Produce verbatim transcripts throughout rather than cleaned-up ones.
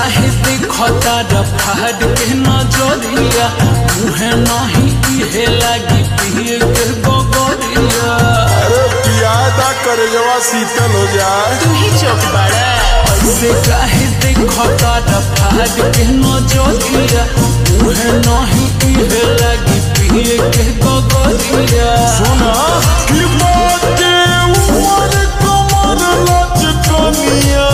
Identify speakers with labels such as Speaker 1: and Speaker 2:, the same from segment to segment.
Speaker 1: काहे देखता रफाद के नजरिया मुहे नहीं इहे लागी पिए के गोगरिया।
Speaker 2: अरे पियादा कर जवा शीतल हो जाए
Speaker 1: तू ही चौक बड़ा ऐसे काहे देखता रफाद के नजरिया मुहे नहीं इहे लागी पिए के गोगरिया।
Speaker 2: सुना कि बाटे उमर कमर लचकनिया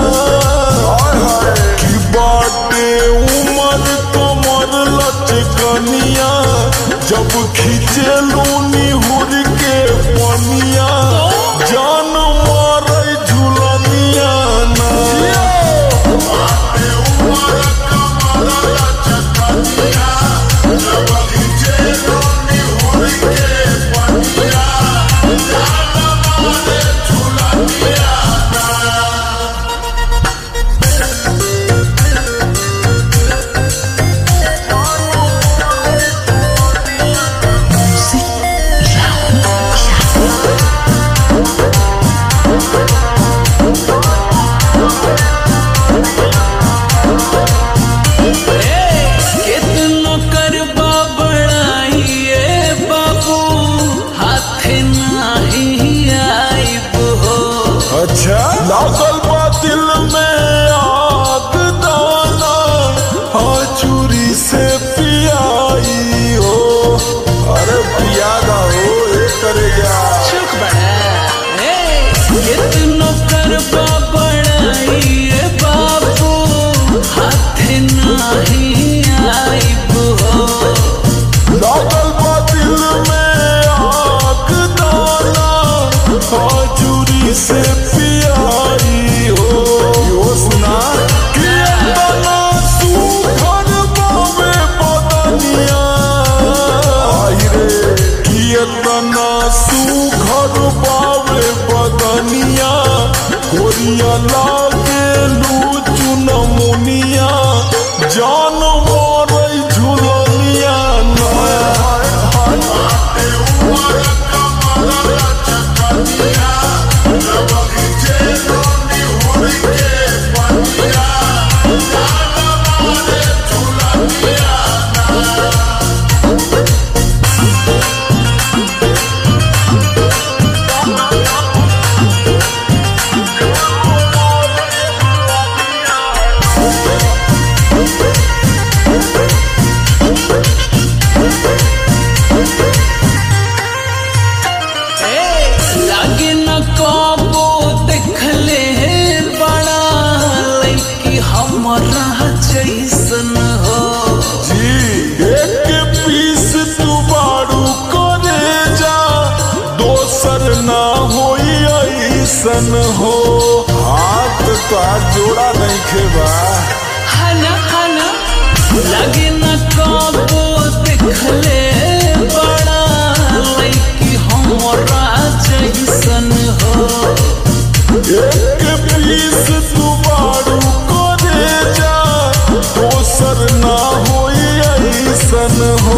Speaker 2: कि बाटे उमर कमर लचकनिया जब खींचे लूनी हुर के पनिया जान मारे झुलनिया ना। बाटे उमर कमर लचकनिया जब खींचे लूनी हुर के पनिया जान मारे झुलनिया ना। कितनो करबा बड़ाइए बाबू हाथे नहीं आइब हो। अच्छा लागल बा दिल में आग दाना हाँ चूरी से पियाई हो। अरे पियादा हो ये करेगा
Speaker 1: चुक बड़ा कितनो करबा बड़ाइए बाबू हाथे नहीं आइब हो।
Speaker 2: लागल बा दिल में आग दाना हाँ चूरी से पियाई हो। यो सुना कि अंदना सुखर बावे बदनिया आई रे कि अंदना सुखर बावे बदनिया गोरिया लागे लू चुनमुनिया जान मारे झुलनिया ना। बाटे उमर कमर लचकनिया जब खींचे लूनी हुर के पनिया जान मारे झुलनिया ना।
Speaker 1: लागे न काबो देखले बड़ा लइकी हमरा जैसन हो।
Speaker 2: जी एक पीस तू बारू करे जा दोसर ना होई ऐसन हो। हाथ तो जोड़ा नहीं खेबा
Speaker 1: हना हना लागे न काबो देखले बड़ा लइकी हमरा जैसन हो।
Speaker 2: एक पीस तू बारू करे जा दोसर ना होई ऐसन हो।